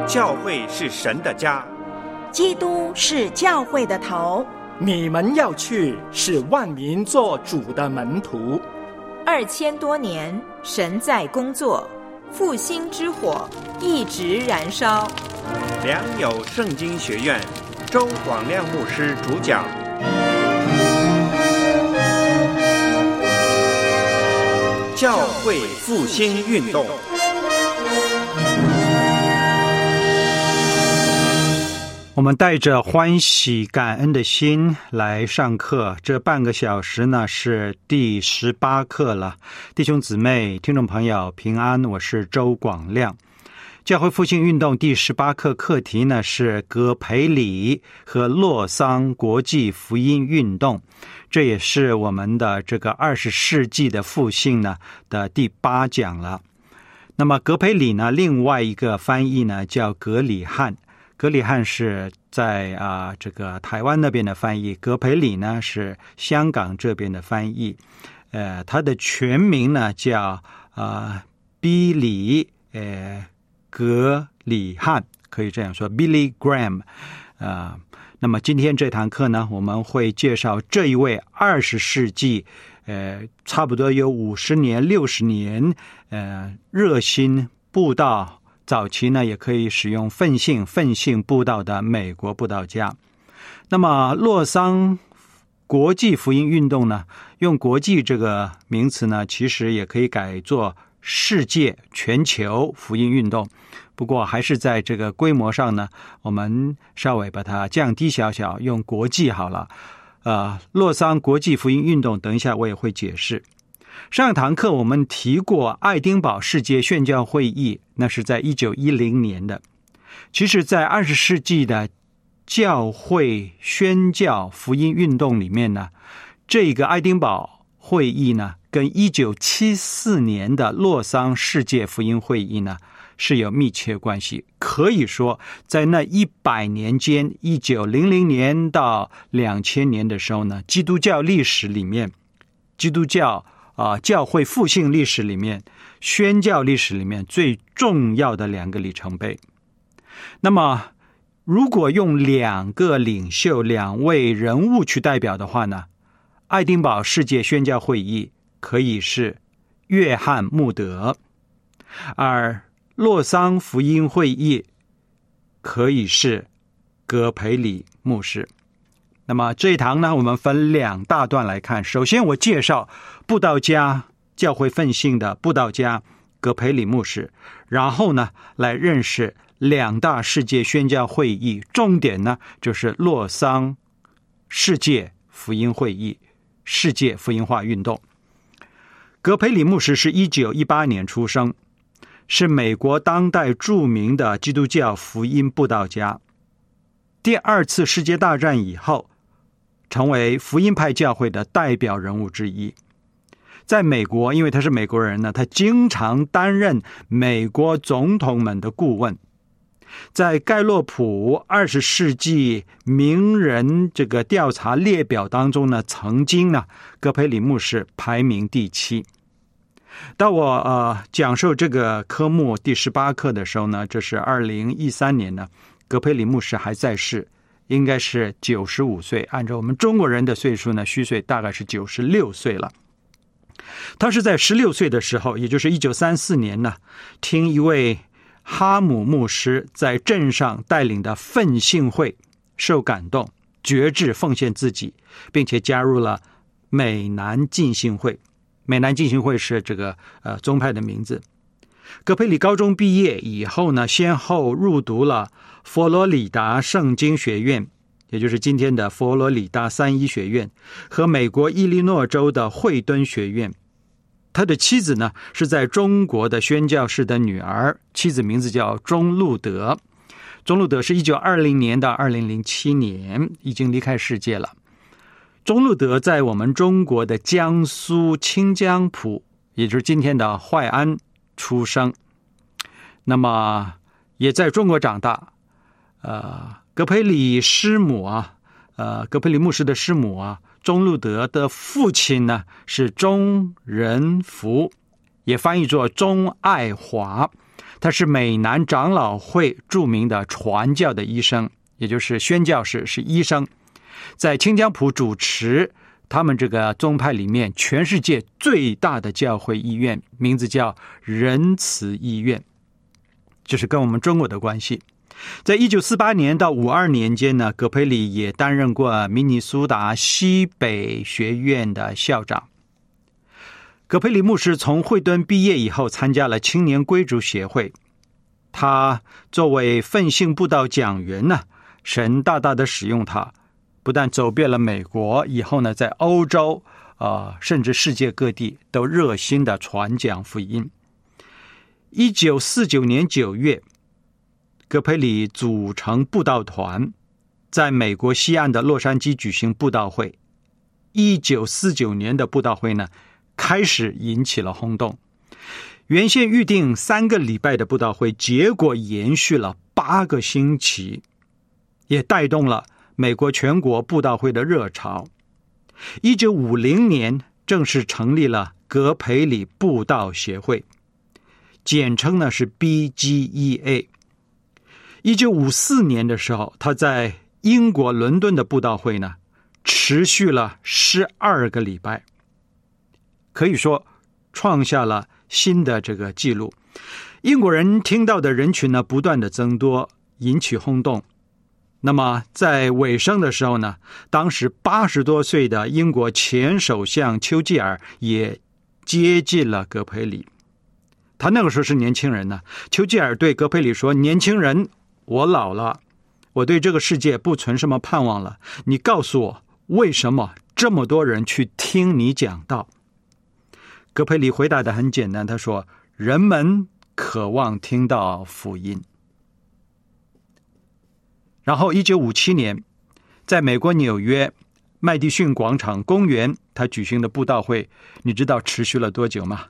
教会是神的家， 基督是教会的头， 你们要去，使万民做主的门徒。 2000多年，神在工作，复兴之火一直燃烧。 良友圣经学院周广亮牧师主讲。教会复兴运动。 我们带着欢喜感恩的心来上课，这半个小时呢是第18课了。弟兄姊妹、听众朋友平安，我是周广亮。教会复兴运动第18课课题呢是葛培理和洛桑国际福音运动，这也是我们的这个20世纪的复兴呢的第8讲了。那么葛培理呢，另外一个翻译呢叫葛理翰，葛理翰是在这个台湾那边的翻译，葛培理呢是香港这边的翻译。他的全名呢叫比利葛理翰，可以这样说 Billy Graham。那么今天这堂课呢，我们会介绍这一位20世纪差不多有50年60年热心布道，早期呢也可以使用奋信布道的美国布道家。那么洛桑国际福音运动呢，用国际这个名词呢，其实也可以改作世界全球福音运动，不过还是在这个规模上呢，我们稍微把它降低小小，用国际好了。洛桑国际福音运动，等一下我也会解释。上堂课我们提过爱丁堡世界宣教会议，那是在1910年的。其实在20世纪的教会宣教福音运动里面呢，这个爱丁堡会议呢跟1974年的洛桑世界福音会议呢是有密切关系。可以说在那100年间，1900年到2000年的时候呢，基督教历史里面，基督教教会复兴历史里面，宣教历史里面最重要的2个里程碑。那么如果用2个领袖2位人物去代表的话呢，爱丁堡世界宣教会议可以是约翰穆德，而洛桑福音会议可以是葛培理牧师。那么这一堂呢，我们分2大段来看。首先我介绍布道家，教会奋信的布道家葛培理牧师，然后呢来认识2大世界宣教会议，重点呢就是洛桑世界福音会议，世界福音化运动。葛培理牧师是1918年出生，是美国当代著名的基督教福音布道家。第2次世界大战以后，成为福音派教会的代表人物之一。在美国，因为他是美国人呢，他经常担任美国总统们的顾问。在盖洛普20世纪名人这个调查列表当中呢，曾经呢葛培理牧师排名第7。当我讲授这个科目第18课的时候呢，这是2013年呢，葛培理牧师还在世，应该是95岁，按照我们中国人的岁数呢，虚岁大概是96岁了。他是在16岁的时候，也就是1934年呢，听一位哈姆牧师在镇上带领的奋信会受感动，决志奉献自己，并且加入了美南浸信会。美南浸信会是这个宗派的名字。葛培理高中毕业以后呢，先后入读了佛罗里达圣经学院，也就是今天的佛罗里达3一学院，和美国伊利诺州的惠敦学院。他的妻子呢是在中国的宣教士的女儿，妻子名字叫钟路德。钟路德是1920年到2007年已经离开世界了。钟路德在我们中国的江苏清江浦，也就是今天的淮安出生，那么也在中国长大。葛培理师母葛培理牧师的师母钟路德的父亲呢是钟仁福，也翻译作钟爱华。 他是美南长老会著名的传教的医生，也就是宣教士，是医生，在清江埔主持他们这个宗派里面全世界最大的教会医院，名字叫仁慈医院，就是跟我们中国的关系。在1948年到52年间呢，葛培理也担任过明尼苏达西北学院的校长。葛培理牧师从惠敦毕业以后，参加了青年归主协会。他作为奋兴布道讲员呢，神大大的使用他，不但走遍了美国，以后呢，在欧洲甚至世界各地都热心的传讲福音。1949年9月，葛培理组成布道团，在美国西岸的洛杉矶举行布道会。1949年的布道会呢，开始引起了轰动。原先预定3个礼拜的布道会，结果延续了8个星期，也带动了美国全国布道会的热潮。1950年正式成立了葛培理布道协会，简称呢是 BGEA。1954年的时候，他在英国伦敦的布道会呢，持续了12个礼拜，可以说创下了新的这个记录。英国人听到的人群呢，不断的增多，引起轰动。那么在尾声的时候呢，当时80多岁的英国前首相丘吉尔也接近了葛培理。他那个时候是年轻人呢。丘吉尔对葛培理说：年轻人，我老了，我对这个世界不存什么盼望了，你告诉我，为什么这么多人去听你讲道？葛培理回答得很简单，他说：人们渴望听到福音。然后1957年，在美国纽约麦迪逊广场公园，他举行的布道会，你知道持续了多久吗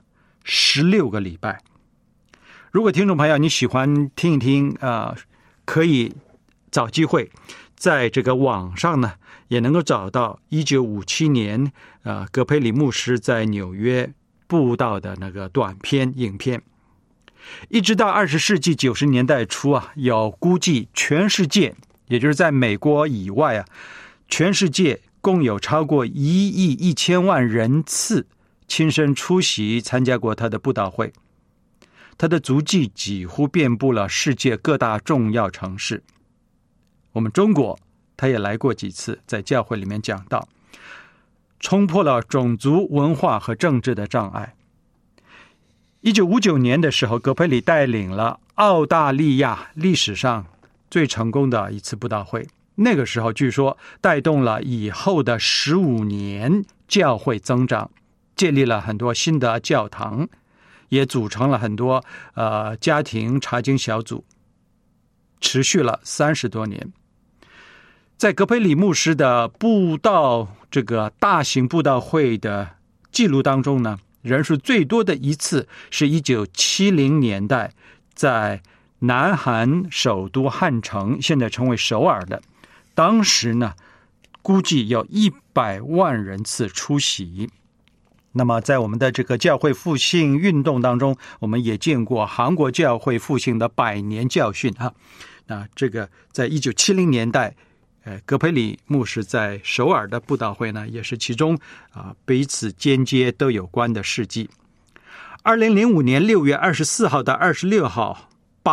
？16个礼拜。如果听众朋友你喜欢听一听可以找机会在这个网上呢，也能够找到1957年葛培理牧师在纽约布道的那个短片影片。一直到20世纪90年代初有估计全世界，也就是在美国以外全世界共有超过1亿1000万人次亲身出席参加过他的布道会。他的足迹几乎遍布了世界各大重要城市。我们中国他也来过几次，在教会里面讲道，冲破了种族文化和政治的障碍。1959年的时候，葛培理带领了澳大利亚历史上最成功的一次布道会，那个时候据说带动了以后的15年教会增长，建立了很多新的教堂，也组成了很多家庭查经小组，持续了30多年。在葛培理牧师的布道这个大型布道会的记录当中呢，人数最多的一次是1970年代在南韩首都汉城，现在称为首尔的，当时呢估计有100万人次出席。那么在我们的这个教会复兴运动当中，我们也见过韩国教会复兴的100年教训那这个在1970年代葛培理牧师在首尔的布道会呢，也是其中彼此间接都有关的事迹。2005年6月24号到26号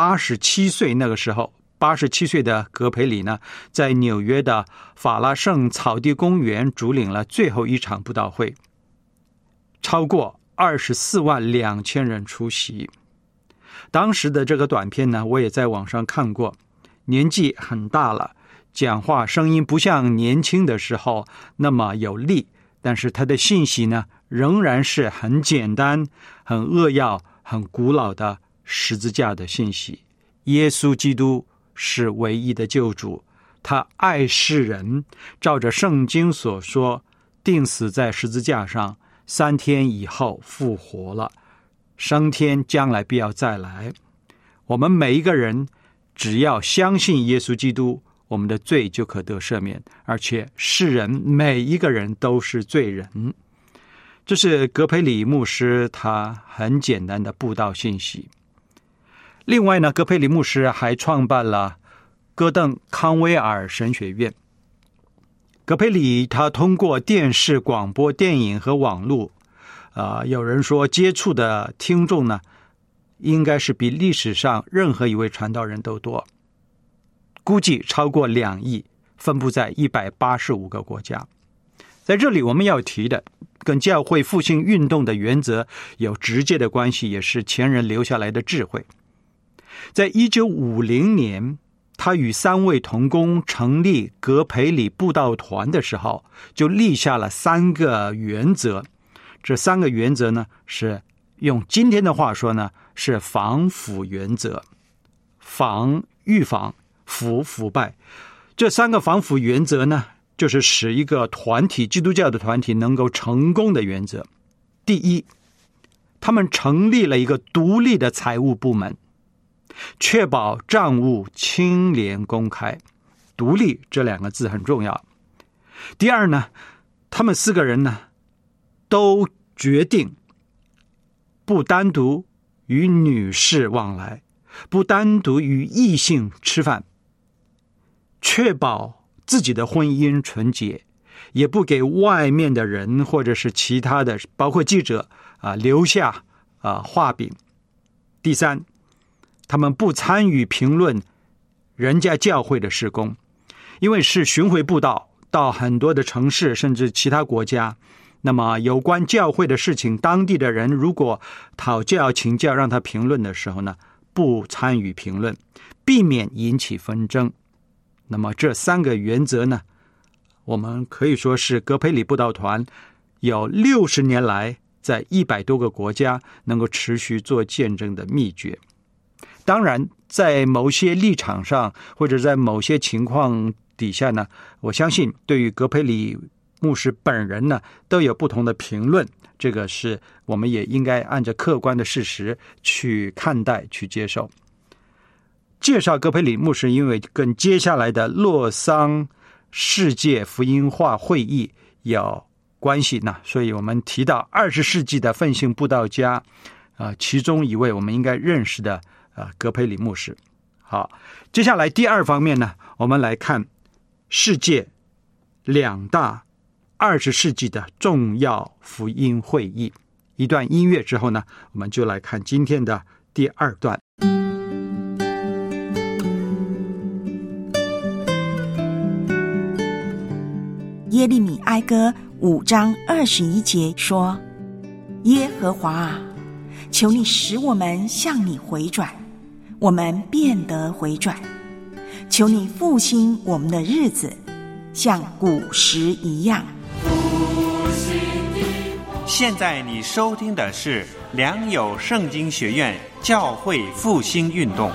87岁，那个时候87岁的葛培理呢，在纽约的法拉盛草地公园主领了最后一场布道会，超过24万2千人出席。当时的这个短片呢，我也在网上看过，年纪很大了，讲话声音不像年轻的时候那么有力，但是他的信息呢，仍然是很简单、很扼要、很古老的十字架的信息。耶稣基督是唯一的救主，他爱世人，照着圣经所说，钉死在十字架上，3天以后复活了，升天，将来必要再来。我们每一个人只要相信耶稣基督，我们的罪就可得赦免，而且世人每一个人都是罪人。这是葛培理牧师他很简单的布道信息。 另外呢，葛培理牧师还创办了戈登康威尔神学院。葛培理他通过电视、广播、电影和网络，有人说接触的听众呢，应该是比历史上任何一位传道人都多，估计超过2亿，分布在185个国家。在这里我们要提的，跟教会复兴运动的原则有直接的关系，也是前人留下来的智慧。在1950年，他与3位同工成立葛培理布道团的时候，就立下了3个原则。这3个原则呢，是用今天的话说呢，是防腐原则。防预防，腐腐败。这3个防腐原则呢，就是使一个团体，基督教的团体能够成功的原则。第一，他们成立了一个独立的财务部门，确保账务清廉公开。独立这2个字很重要。第二呢，他们4个人呢，都决定不单独与女士往来，不单独与异性吃饭，确保自己的婚姻纯洁，也不给外面的人或者是其他的包括记者留下画饼。第三，他们不参与评论人家教会的事工，因为是巡回布道到很多的城市甚至其他国家，那么有关教会的事情，当地的人如果讨教请教让他评论的时候呢，不参与评论，避免引起纷争。那么这3个原则呢，我们可以说是葛培理布道团有60年来在100多个国家能够持续做见证的秘诀。当然在某些立场上或者在某些情况底下呢，我相信对于葛培理牧师本人呢都有不同的评论，这个是我们也应该按照客观的事实去看待去接受。介绍葛培理牧师，因为跟接下来的洛桑世界福音化会议有关系呢，所以我们提到20世纪的奋兴布道家其中一位我们应该认识的葛培理牧师。好，接下来第2方面呢，我们来看世界2大20世纪的重要福音会议。一段音乐之后呢，我们就来看今天的第2段。 耶利米哀歌5章21节说：耶和华啊，求你使我们向你回转，我们变得回转。求你复兴我们的日子，像古时一样。 现在你收听的是良友圣经学院教会复兴运动。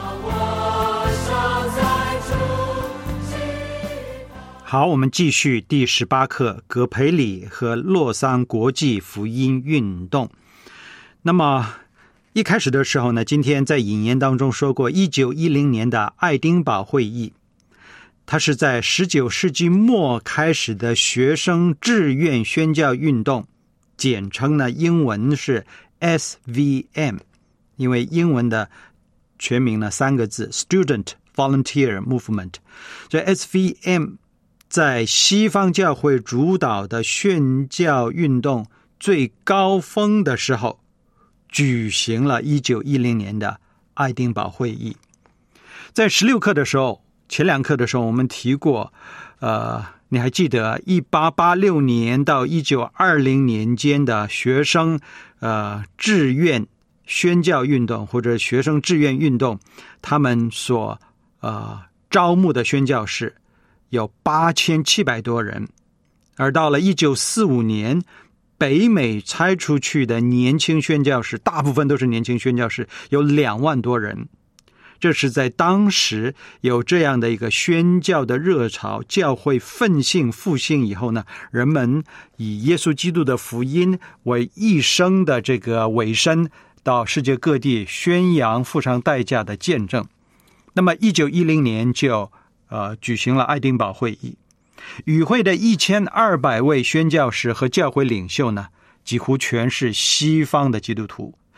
好，我们继续第18课，葛培理和洛桑国际福音运动。那么一开始的时候呢，今天在引言当中说过1910年的爱丁堡会议，它是在19世纪末开始的学生志愿宣教运动，简称呢英文是 SVM， 因为英文的全名呢3个字 Student Volunteer Movement。 这 SVM 在西方教会主导的宣教运动最高峰的时候举行了1910年的爱丁堡会议。在16课的时候，前2课的时候我们提过你还记得1886年到1920年间的学生志愿宣教运动或者学生志愿运动，他们所招募的宣教士有8700多人，而到了1945年，北美差出去的年轻宣教士，大部分都是年轻宣教士，有2万多人。这是在当时有这样的一个宣教的热潮，教会奋兴复兴以后呢，人们以耶稣基督的福音为一生的这个委身，到世界各地宣扬付上代价的见证。那么1910年就举行了爱丁堡会议，与会的1200位宣教士和教会领袖呢，几乎全是西方的基督徒，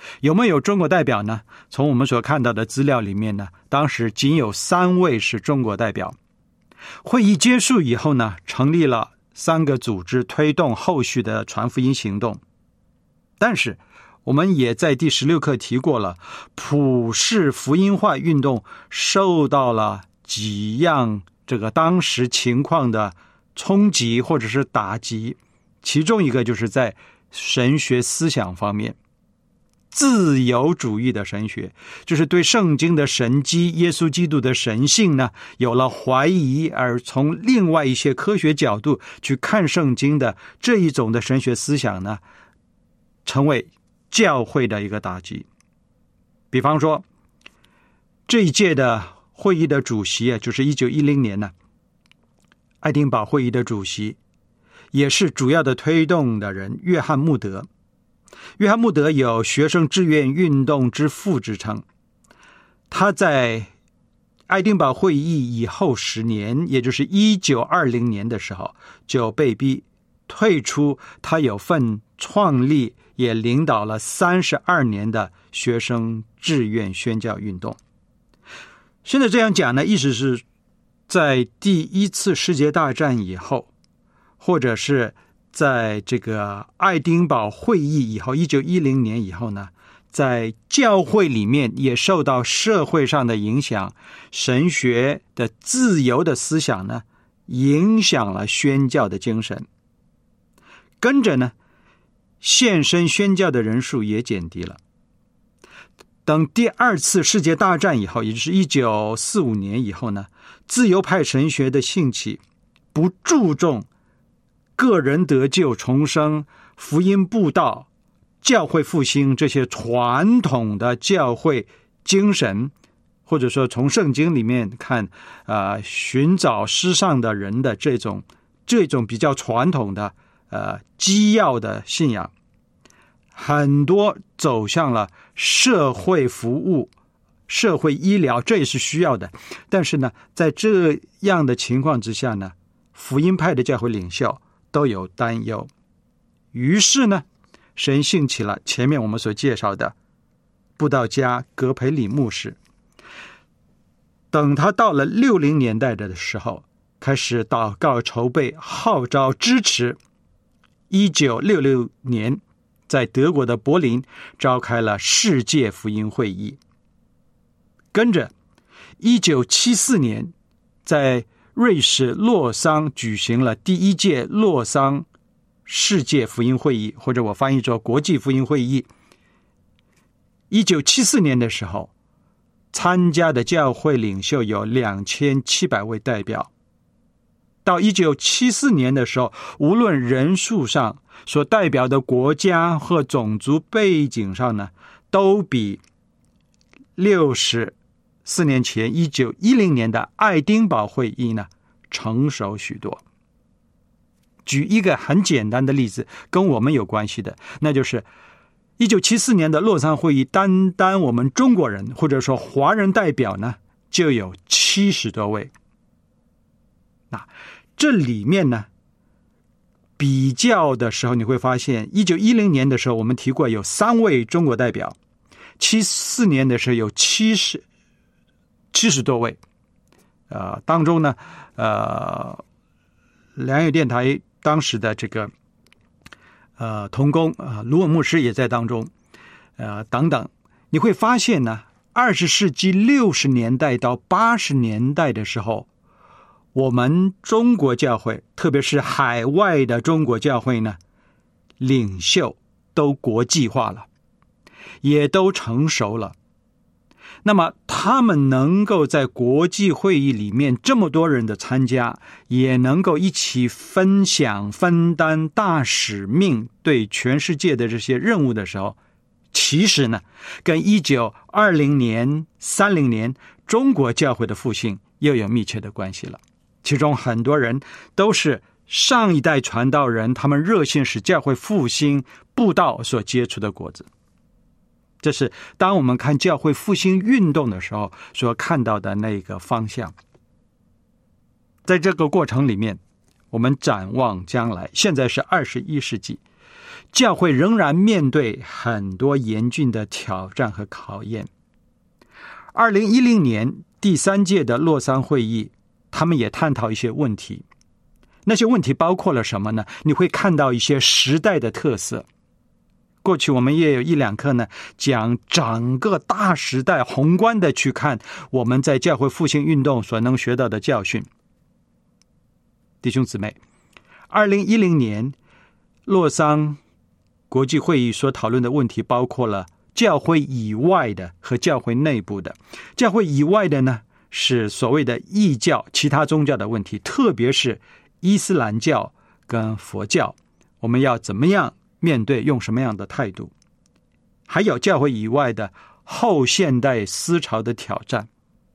有没有中国代表呢？从我们所看到的资料里面呢，当时仅有3位是中国代表。会议结束以后呢，成立了3个组织推动后续的传福音行动。但是我们也在第16课提过了，普世福音化运动受到了几样这个当时情况的冲击或者是打击，其中一个就是在神学思想方面。自由主义的神学，就是对圣经的神迹、耶稣基督的神性呢，有了怀疑，而从另外一些科学角度去看圣经的这一种的神学思想呢，成为教会的一个打击。比方说，这一届的会议的主席就是1910年呢，爱丁堡会议的主席，也是主要的推动的人，约翰穆德。约翰穆德有学生志愿运动之父之称，他在爱丁堡会议以后10年，也就是1920年的时候，就被逼退出他有份创立也领导了32年的学生志愿宣教运动。现在这样讲呢，意思是在第1次世界大战以后，或者是在这个爱丁堡会议以后，1910年以后呢，在教会里面也受到社会上的影响，神学的自由的思想呢，影响了宣教的精神。跟着呢，现身宣教的人数也减低了。等第2次世界大战以后，也就是1945年以后呢，自由派神学的兴起，不注重个人得救重生、福音布道、教会复兴这些传统的教会精神，或者说从圣经里面看寻找失丧的人的这种比较传统的基要的信仰，很多走向了社会服务、社会医疗，这也是需要的。但是呢，在这样的情况之下呢，福音派的教会领袖都有担忧。于是呢，神兴起了前面我们所介绍的布道家葛培理牧师。等他到了60年代的时候，开始祷告筹备，号召支持。1966年在德国的柏林召开了世界福音会议。跟着1974年在瑞士洛桑举行了第1届洛桑世界福音会议，或者我翻译作国际福音会议。1974年的时候，参加的教会领袖有2700位代表。到1974年的时候，无论人数上所代表的国家和种族背景上呢，都比64年前1910年的爱丁堡会议呢成熟许多。举一个很简单的例子，跟我们有关系的，那就是1974年的洛桑会议，单单我们中国人或者说华人代表呢，就有70多位。那这里面呢，比较的时候你会发现，1910年的时候我们提过有3位中国代表，74年的时候有70多位。当中呢，良友电台当时的这个同工卢文牧师也在当中，等等。你会发现呢，20世纪60年代到80年代的时候，我们中国教会，特别是海外的中国教会呢，领袖都国际化了，也都成熟了。那么他们能够在国际会议里面这么多人的参加，也能够一起分享分担大使命，对全世界的这些任务的时候，其实呢，跟1920年、30年中国教会的复兴又有密切的关系了。其中很多人都是上一代传道人，他们热心使教会复兴布道所结出的果子。这是当我们看教会复兴运动的时候所看到的那个方向。在这个过程里面，我们展望将来，现在是21世纪， 教会仍然面对很多严峻的挑战和考验。2010年第3届的洛桑会议，他们也探讨一些问题。那些问题包括了什么呢？你会看到一些时代的特色。过去我们也有1-2课呢，讲整个大时代宏观的去看我们在教会复兴运动所能学到的教训。弟兄姊妹，2010年洛桑国际会议所讨论的问题包括了教会以外的和教会内部的。教会以外的呢，是所谓的异教、其他宗教的问题，特别是伊斯兰教跟佛教，我们要怎么样面对，用什么样的态度。还有教会以外的后现代思潮的挑战，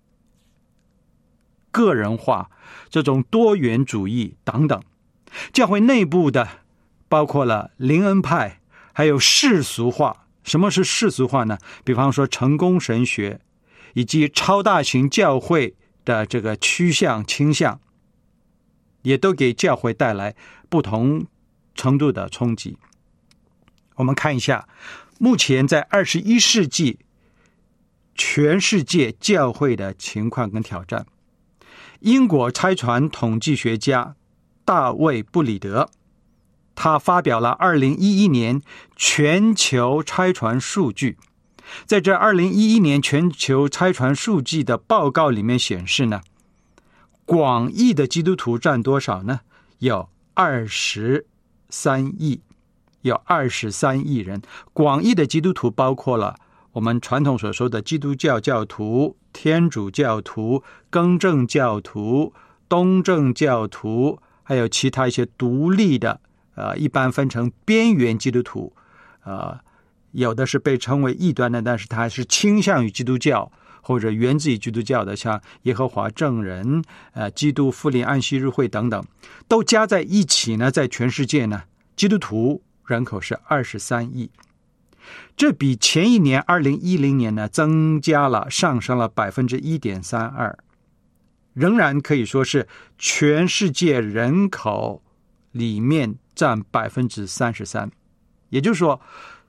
个人化，这种多元主义等等。教会内部的包括了灵恩派，还有世俗化。什么是世俗化呢？比方说成功神学，以及超大型教会的这个倾向，也都给教会带来不同程度的冲击。我们看一下目前在21世纪全世界教会的情况跟挑战。英国差传统计学家大卫布里德，他发表了2011年全球差传数据。在这2011年全球差传数据的报告里面显示呢，广义的基督徒占多少呢？有23亿人。广义的基督徒包括了我们传统所说的基督教教徒、天主教徒、更正教徒、东正教徒，还有其他一些独立的一般分成边缘基督徒，有的是被称为异端的，但是他是倾向于基督教或者源自于基督教的，像耶和华证人、基督复临安息日会等等，都加在一起呢，在全世界呢，基督徒人口是23亿。这比前一年2010年呢上升了 1.32%， 仍然可以说是全世界人口里面占 33%， 也就是说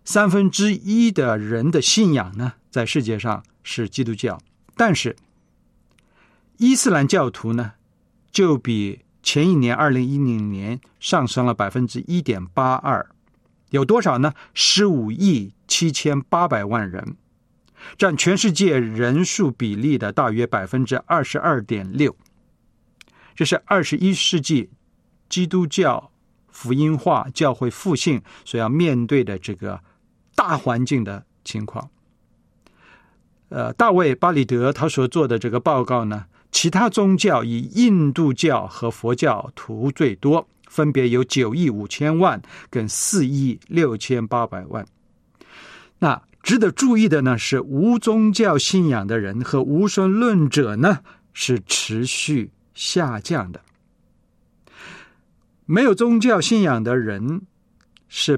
1/3的人的信仰呢，在世界上是基督教。但是伊斯兰教徒呢，就比前一年2010年上升了 1.82%， 有多少呢？15亿7800万人，占全世界人数比例的大约 22.6%。 这是21世纪基督教福音化教会复兴所要面对的这个大环境的情况。大卫巴里德他所做的这个报告呢，其他宗教以印度教和佛教徒最多，分别有9亿5千万跟4亿6800万。那值得注意的呢，是无宗教信仰的人和无神论者呢，是持续下降的。没有宗教信仰的人是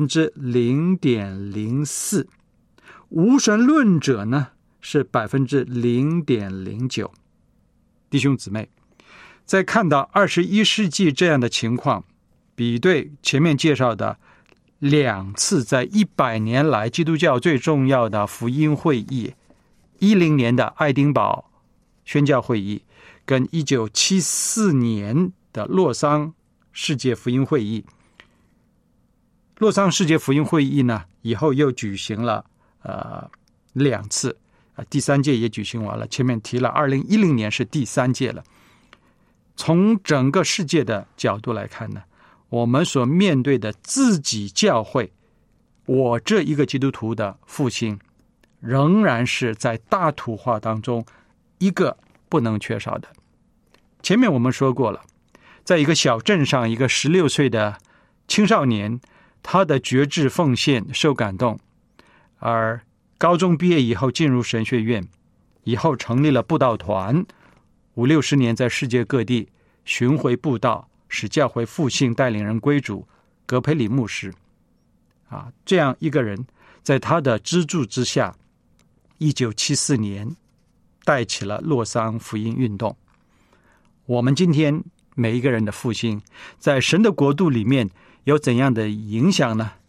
0.04%， 无神论者呢是 0.09%。 弟兄姊妹，在看到21世纪这样的情况，比对前面介绍的2次在100年来基督教最重要的福音会议，10年的爱丁堡宣教会议跟1974年的洛桑世界福音会议。洛桑世界福音会议呢，以后又举行了2次，第3届也举行完了，前面提了2010年是第3届了。从整个世界的角度来看呢，我们所面对的自己教会，我这一个基督徒的复兴，仍然是在大土化当中一个不能缺少的。前面我们说过了，在一个小镇上，一个16岁的青少年，他的决志奉献受感动，而高中毕业以后进入神学院，以后成立了布道团，50-60年在世界各地巡回布道，使教会复兴，带领人归主。葛培理牧师这样一个人，在他的资助之下，1974年带起了洛桑福音运动。我们今天每一个人的复兴，在神的国度里面有怎样的影响呢？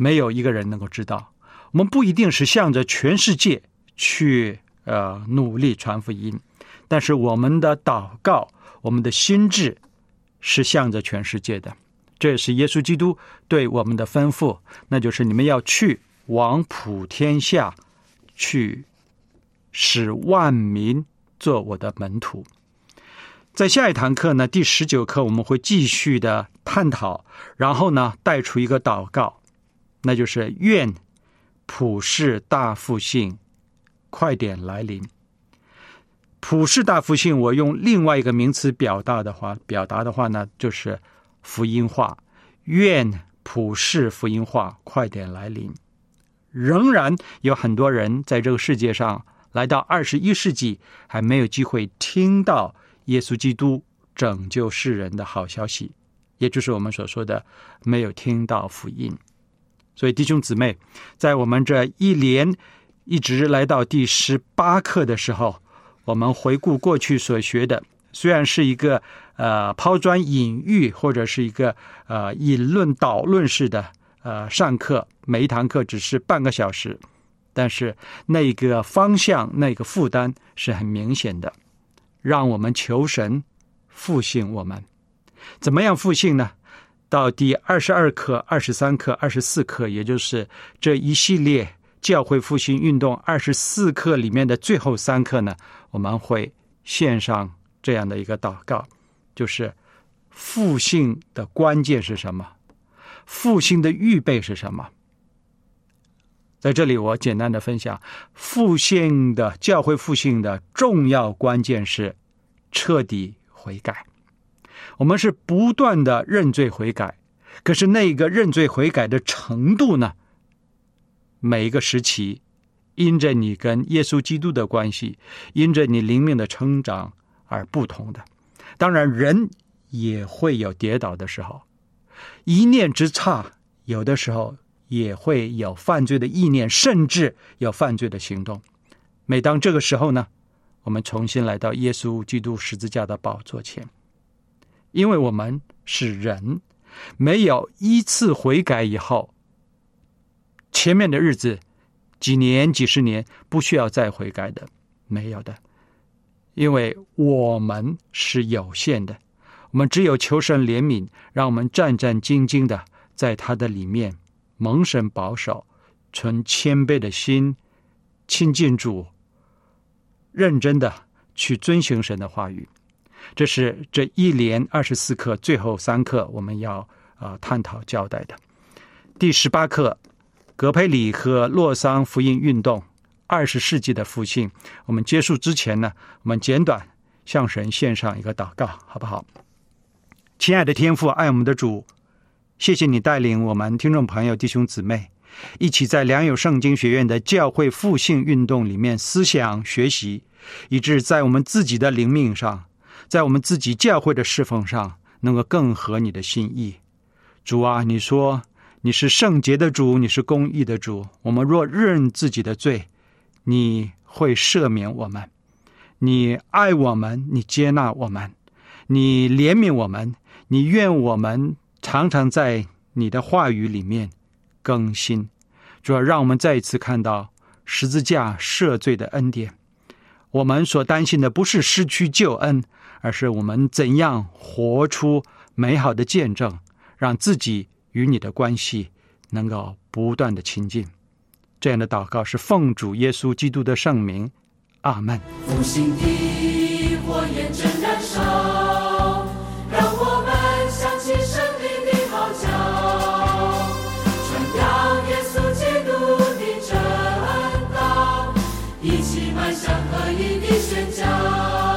没有一个人能够知道。我们不一定是向着全世界去努力传福音，但是我们的祷告，我们的心志是向着全世界的。这也是耶稣基督对我们的吩咐，那就是你们要去往普天下去，使万民做我的门徒。在下一堂课呢，第19课，我们会继续的探讨，然后呢带出一个祷告，那就是愿普世大复兴快点来临。普世大复兴，我用另外一个名词表达的话呢，就是福音化。愿普世福音化快点来临。仍然有很多人在这个世界上，来到21世纪还没有机会听到耶稣基督拯救世人的好消息，也就是我们所说的没有听到福音。所以弟兄姊妹，在我们这一连一直来到第18课的时候，我们回顾过去所学的，虽然是一个抛砖引玉，或者是一个引论导论式的上课，每一堂课只是半个小时，但是那个方向，那个负担是很明显的。让我们求神复兴我们。怎么样复兴呢？到第22课、23课、24课，也就是这一系列教会复兴运动24课里面的最后3课呢，我们会献上这样的一个祷告，就是复兴的关键是什么？复兴的预备是什么？在这里我简单的分享，教会复兴的重要关键是彻底悔改。我们是不断的认罪悔改，可是那个认罪悔改的程度呢，每一个时期因着你跟耶稣基督的关系，因着你灵命的成长而不同的。当然人也会有跌倒的时候，一念之差，有的时候也会有犯罪的意念，甚至有犯罪的行动。每当这个时候呢，我们重新来到耶稣基督十字架的宝座前，因为我们是人，没有一次悔改以后，前面的日子几年几十年不需要再悔改的，没有的。因为我们是有限的，我们只有求神怜悯，让我们战战兢兢的在他的里面蒙神保守，存谦卑的心，亲近主，认真的去遵行神的话语。这是这一连24课最后3课我们要探讨交代的。第18课，葛培理和洛桑福音运动20世纪的复兴。我们结束之前呢，我们简短向神献上一个祷告，好不好？亲爱的天父，爱我们的主，谢谢你带领我们听众朋友弟兄姊妹一起在良友圣经学院的教会复兴运动里面思想学习，以致在我们自己的灵命上，在我们自己教会的侍奉上能够更合你的心意。主啊，你说你是圣洁的主，你是公义的主，我们若认自己的罪，你会赦免我们，你爱我们，你接纳我们，你怜悯我们，你愿我们常常在你的话语里面更新。主要让我们再一次看到十字架赦罪的恩典。我们所担心的不是失去救恩，而是我们怎样活出美好的见证，让自己与你的关系能够不断的亲近。这样的祷告是奉主耶稣基督的圣名，阿们。 复兴的火焰正燃烧，让我们想起生命的号角，传扬耶稣基督的真道，一起迈向合一的宣教。